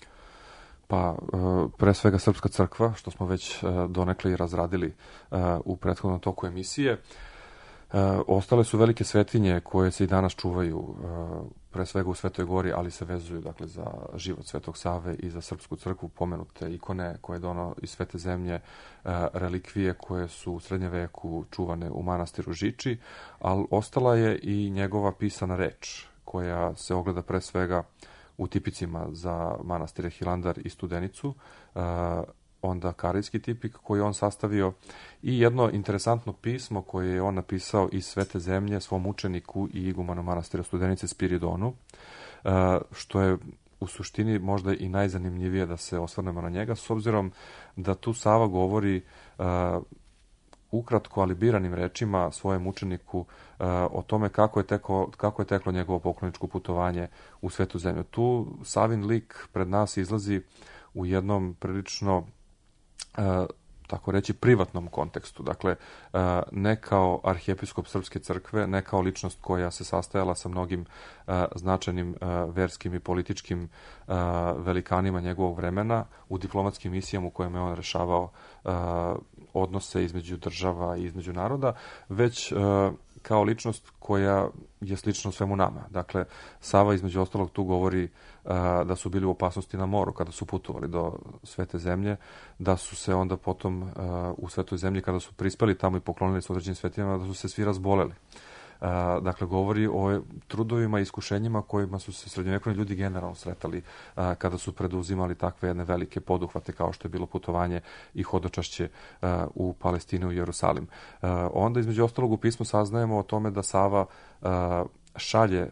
Pa, pre svega Srpska crkva, što smo već donekle i razradili u prethodnom toku emisije. Ostale su velike svetinje koje se i danas čuvaju, pre svega u Svetoj Gori, ali se vezuju dakle za život Svetog Save i za Srpsku crkvu, pomenute ikone koje je donao iz Svete zemlje, relikvije koje su u srednjem veku čuvane u manastiru Žiči, ali ostala je i njegova pisana reč koja se ogleda pre svega u tipicima za manastire Hilandar i Studenicu, onda karijski tipik koji je on sastavio i jedno interesantno pismo koje je on napisao iz Svete zemlje svom učeniku i igumanu manastira Studenice Spiridonu, što je u suštini možda i najzanimljivije da se osvrnemo na njega, s obzirom da tu Sava govori ukratko, ali biranim rečima svojem učeniku o tome kako je, teko, kako je teklo njegovo pokloničko putovanje u Svetu zemlju. Tu Savin lik pred nas izlazi u jednom prilično tako reći privatnom kontekstu. Dakle, ne kao arhijepiskop Srpske crkve, ne kao ličnost koja se sastajala sa mnogim značajnim verskim i političkim velikanima njegovog vremena u diplomatskim misijama u kojima je on rešavao odnose između država i između naroda, već kao ličnost koja je slična svemu nama. Dakle, Sava između ostalog tu govori da su bili u opasnosti na moru kada su putovali do Svete zemlje, da su se onda potom u Svetoj zemlji kada su prispeli tamo i poklonili se određenim svetinjama, da su se svi razboleli. Dakle, govori o trudovima i iskušenjima kojima su se srednjovekovni ljudi generalno sretali kada su preduzimali takve jedne velike poduhvate kao što je bilo putovanje i hodočašće u Palestinu i Jerusalim. Onda između ostalog u pismu saznajemo o tome da Sava šalje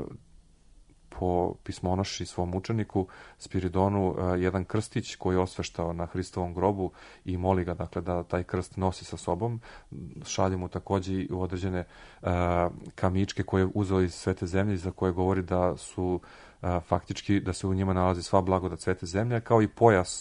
po pismonoši svom učeniku Spiridonu jedan krstić koji je osveštao na Hristovom grobu i moli ga dakle da taj krst nosi sa sobom. Šalje mu takođe i određene uh, kamičke koje je uzeo iz Svete zemlje, za koje govori da su uh, faktički da se u njima nalazi sva blagodat Svete zemlje, kao i pojas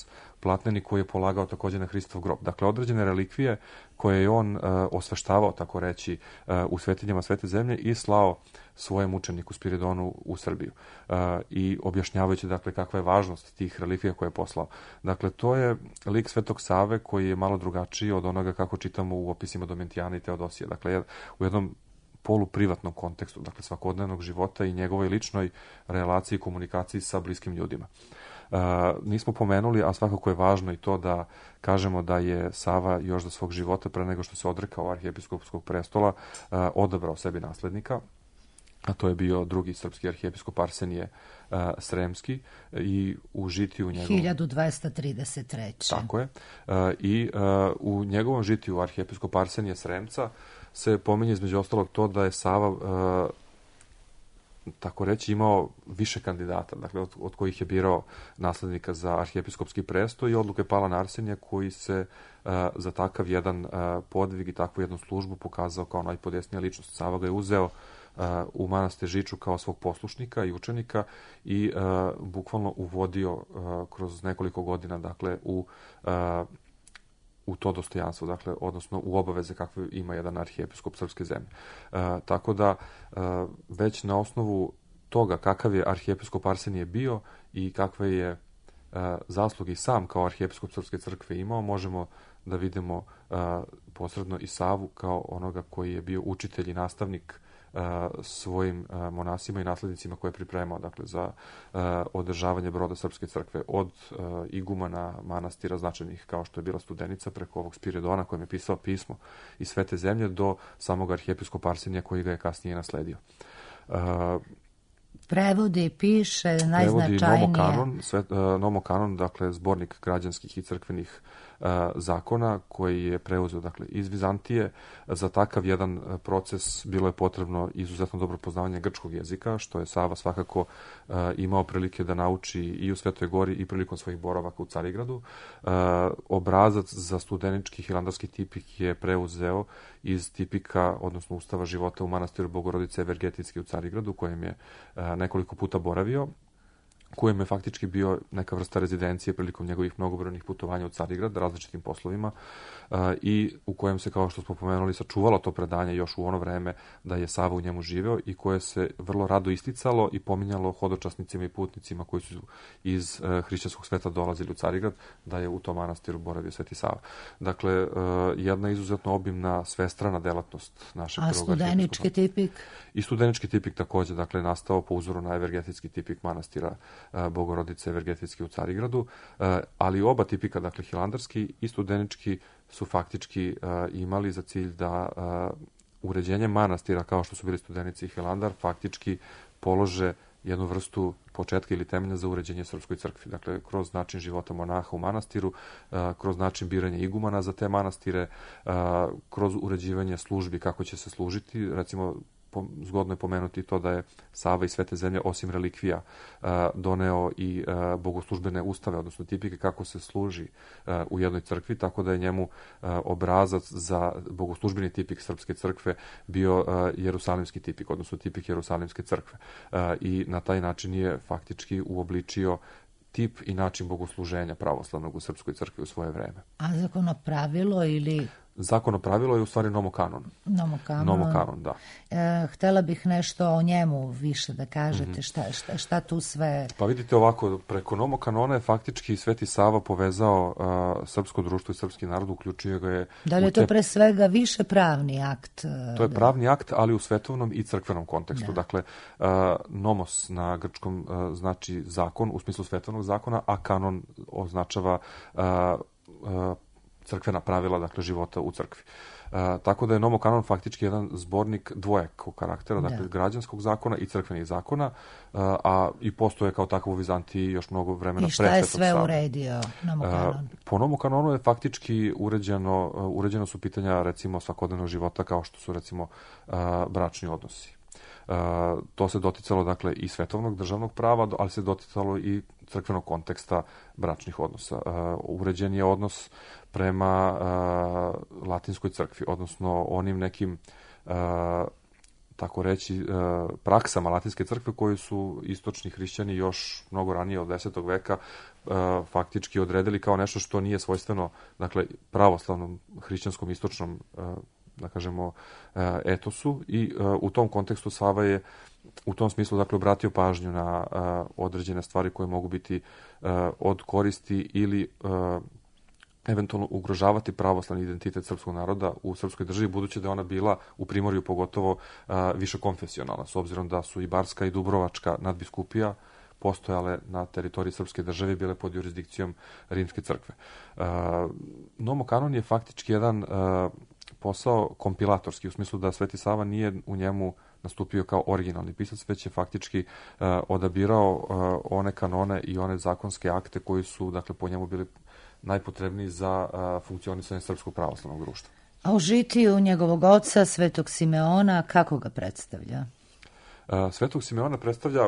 platneni koji je polagao takođe na Hristov grob. Dakle, određene relikvije koje je on uh, osveštavao, tako reći, uh, u svetinjama Svete zemlje i slao svojem učeniku Spiridonu u Srbiju. Uh, I objašnjavajući, dakle, kakva je važnost tih relikvija koje je poslao. Dakle, to je lik Svetog Save koji je malo drugačiji od onoga kako čitamo u opisima Domitijana i Teodosija. Dakle, u jednom poluprivatnom kontekstu, dakle, svakodnevnog života i njegovoj ličnoj relaciji i komunikaciji sa bliskim ljudima. Uh, nismo pomenuli, a svakako je važno i to da kažemo da je Sava još za svog života, pre nego što se odrekao arhijepiskopskog prestola, uh, odabrao sebi naslednika, a to je bio drugi srpski arhijepiskop Arsenije uh, Sremski i u žitiju njegovom... hiljadu dvesta trideset treće. Tako je. Uh, I uh, u njegovom žitiju arhijepiskop Arsenije Sremca se pominje između ostalog to da je Sava uh, tako reći imao više kandidata, dakle od, od kojih je birao naslednika za arhijepiskopski presto i odluka je pala na Arsenija koji se uh, za takav jedan uh, podvig i takvu jednu službu pokazao kao najpodesnija ličnost. Sava ga je uzeo uh, u manastir Žiču kao svog poslušnika i učenika i uh, bukvalno uvodio uh, kroz nekoliko godina, dakle, u uh, u to dostojanstvo, dakle, odnosno u obaveze kakve ima jedan arhijepiskop srpske zemlje. E, tako da, e, već na osnovu toga kakav je arhijepiskop Arsenije bio i kakve je e, zasluge sam kao arhijepiskop srpske crkve imao, možemo da vidimo e, posredno i Savu kao onoga koji je bio učitelj i nastavnik svojim monasima i naslednicima koje je pripremao, dakle, za održavanje broda Srpske crkve, od igumana manastira značajnih kao što je bila Studenica, preko ovog Spiridona kojem je pisao pismo iz Svete zemlje, do samog arhijepiskopa Arsenija koji ga je kasnije nasledio. Prevodi, piše, najznačajnije. Prevodi Nomokanon, sve, Nomokanon, dakle, zbornik građanskih i crkvenih zakona koji je preuzeo, dakle, iz Vizantije. Za takav jedan proces bilo je potrebno izuzetno dobro poznavanje grčkog jezika, što je Sava svakako uh, imao prilike da nauči i u Svetoj Gori i prilikom svojih boravaka u Carigradu. Uh, obrazac za studenički hilandarski tipik je preuzeo iz tipika, odnosno ustava života u manastiru Bogorodice Evergetijske u Carigradu, kojem je uh, nekoliko puta boravio, kojem je faktički bio neka vrsta rezidencije prilikom njegovih mnogobrojnih putovanja u Carigrad različitim poslovima uh, i u kojem se, kao što smo pomenuli, sačuvalo to predanje još u ono vreme da je Sava u njemu živeo i koje se vrlo rado isticalo i pominjalo hodočasnicima i putnicima koji su iz uh, hrišćanskog sveta dolazili u Carigrad, da je u tom manastiru boravio Sveti Sava. Dakle, uh, jedna izuzetno obimna svestrana delatnost našeg prvog arhijepiskopa. A studenički tipik? I studenički tipik takođe, dakle, nastao po uzoru na evergetijski tipik manastira Bogorodice Evergetijske u Carigradu, ali oba tipika, dakle, hilandarski i studenički, su faktički imali za cilj da uređenje manastira, kao što su bili Studenici i Hilandar, faktički polože jednu vrstu početka ili temelja za uređenje Srpskoj crkvi. Dakle, kroz način života monaha u manastiru, kroz način biranja igumana za te manastire, kroz uređivanje službi kako će se služiti. Recimo, zgodno je pomenuti to da je Sava i Svete zemlje, osim relikvija, doneo i bogoslužbene ustave, odnosno tipike kako se služi u jednoj crkvi, tako da je njemu obrazac za bogoslužbeni tipik Srpske crkve bio jerusalimski tipik, odnosno tipik Jerusalimske crkve. I na taj način je faktički uobličio tip i način bogosluženja pravoslavnog u Srpskoj crkvi u svoje vreme. A zakonopravilo ili... Zakonopravilo je u stvari Nomokanon. Nomokanon. Nomokanon, da. E, htela bih nešto o njemu više da kažete, mm-hmm. šta, šta, šta tu sve... Pa vidite ovako, preko Nomokanona je faktički Sveti Sava povezao uh, srpsko društvo i srpski narod, uključio ga je... Da li je to te... pre svega više pravni akt? Uh, to je pravni akt, ali u svetovnom i crkvenom kontekstu. Da. Dakle, uh, nomos na grčkom uh, znači zakon, u smislu svetovnog zakona, a kanon označava uh, uh, crkvena pravila, dakle, života u crkvi. E, tako da je Nomokanon faktički jedan zbornik dvojakog karaktera, dakle, da. građanskog zakona i crkvenih zakona, a, a i postoje kao takav u Vizantiji još mnogo vremena pre Svetog Save. I šta je sve uredio Nomokanon? E, po Nomokanonu je faktički uređeno, uređeno su pitanja, recimo, svakodnevnog života, kao što su, recimo, a, bračni odnosi. Uh, to se doticalo, dakle, i svetovnog državnog prava, ali se doticalo i crkvenog konteksta bračnih odnosa. Uh, uređen je odnos prema uh, latinskoj crkvi, odnosno onim nekim uh, tako reći, praksama Latinske crkve koju su istočni hrišćani još mnogo ranije od desetog veka faktički odredili kao nešto što nije svojstveno, dakle, pravoslavnom hrišćanskom istočnom, da kažemo, etosu, i u tom kontekstu Sava je u tom smislu, dakle, obratio pažnju na određene stvari koje mogu biti od koristi ili eventualno ugrožavati pravoslavni identitet srpskog naroda u srpskoj državi, budući da je ona bila u Primorju pogotovo više konfesionalna, s obzirom da su i Barska i Dubrovačka nadbiskupija postojale na teritoriji srpske države i bile pod jurisdikcijom Rimske crkve. Nomokanon je faktički jedan posao kompilatorski, u smislu da Sveti Sava nije u njemu nastupio kao originalni pisac, već je faktički odabirao one kanone i one zakonske akte koji su, dakle, po njemu bili najpotrebniji za funkcionisanje srpskog pravoslavnog društva. A u žitiju njegovog oca, Svetog Simeona, kako ga predstavlja? Svetog Simeona predstavlja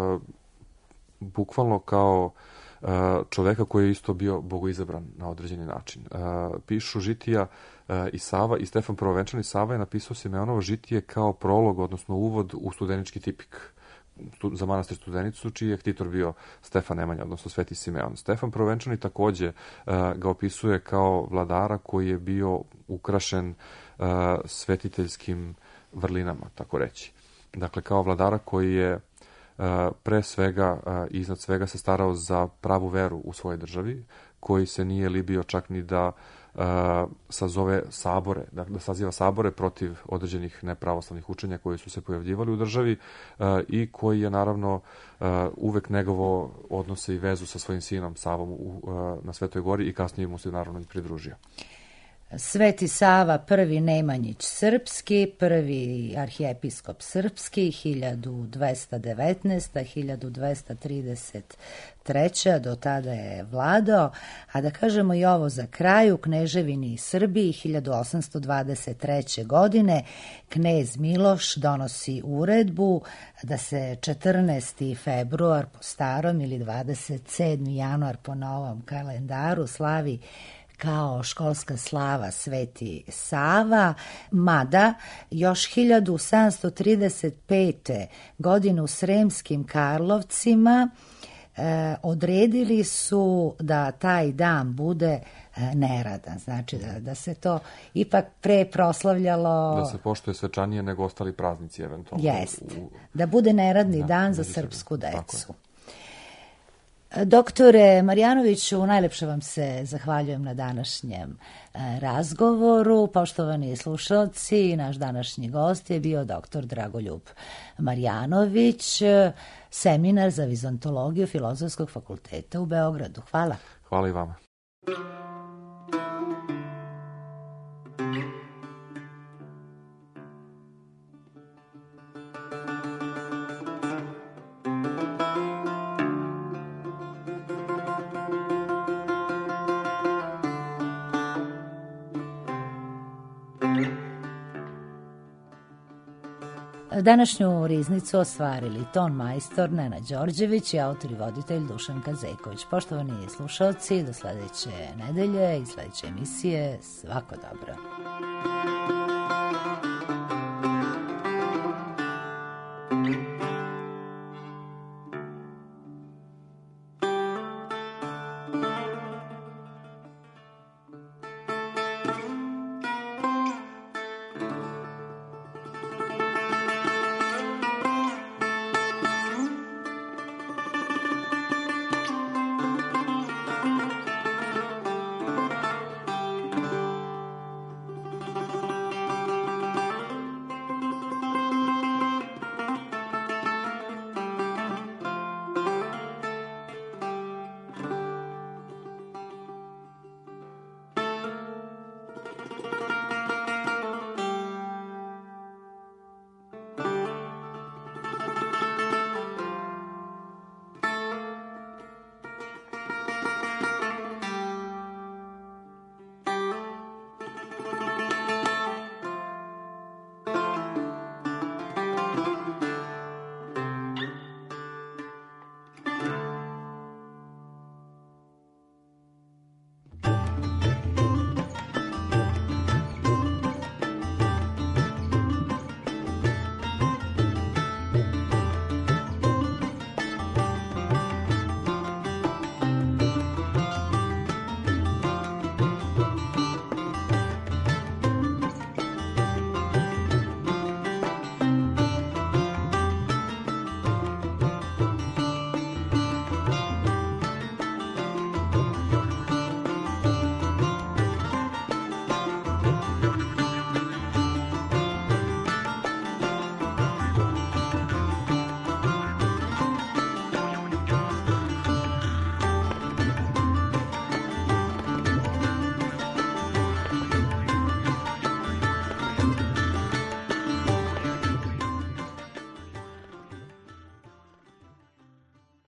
bukvalno kao čoveka koji je isto bio bogoizabran na određeni način. Pišu žitija i Sava, i Stefan Prvovenčani Sava je napisao Simeonovo žitije kao prolog, odnosno uvod u studenički tipik za manastir Studenicu, čiji je ktitor bio Stefan Nemanja, odnosno Sveti Simeon. Stefan Prvovenčani takođe ga opisuje kao vladara koji je bio ukrašen svetiteljskim vrlinama, tako reći. Dakle, kao vladara koji je pre svega i iznad svega se starao za pravu veru u svojoj državi, koji se nije libio čak ni da sazove sabore, da saziva sabore protiv određenih nepravoslavnih učenja koji su se pojavljivali u državi, i koji je naravno uvek negovo odnose i vezu sa svojim sinom Savom na Svetoj Gori, i kasnije mu se naravno pridružio. Sveti Sava prvi Nemanjić srpski, prvi arhijepiskop srpski, hiljadu dvesta devetnaesta do hiljadu dvesta trideset treća do tada je vladao, a da kažemo i ovo za kraj, u Kneževini Srbiji hiljadu osamsto dvadeset treće. godine knez Miloš donosi uredbu da se četrnaesti februar po starom ili dvadeset sedmi januar po novom kalendaru slavi kao školska slava Sveti Sava, mada još hiljadu sedamsto trideset pete. godine u Sremskim Karlovcima e, odredili su da taj dan bude e, neradan, znači da, da se to ipak pre proslavljalo... Da se poštuje svečanije nego ostali praznici eventualno. Jest, u... da bude neradni da, dan za srpsku tako decu. Doktore Marjanoviću, najlepše vam se zahvaljujem na današnjem razgovoru. Poštovani slušalci, naš današnji gost je bio doktor Dragoljub Marjanović, seminar za vizontologiju Filozofskog fakulteta u Beogradu. Hvala. Hvala i vama. Današnju riznicu ostvarili ton majstor Nenad Đorđević i autor i voditelj Dušan Kazejković. Poštovani slušalci, do sledeće nedelje i sledeće emisije, svako dobro.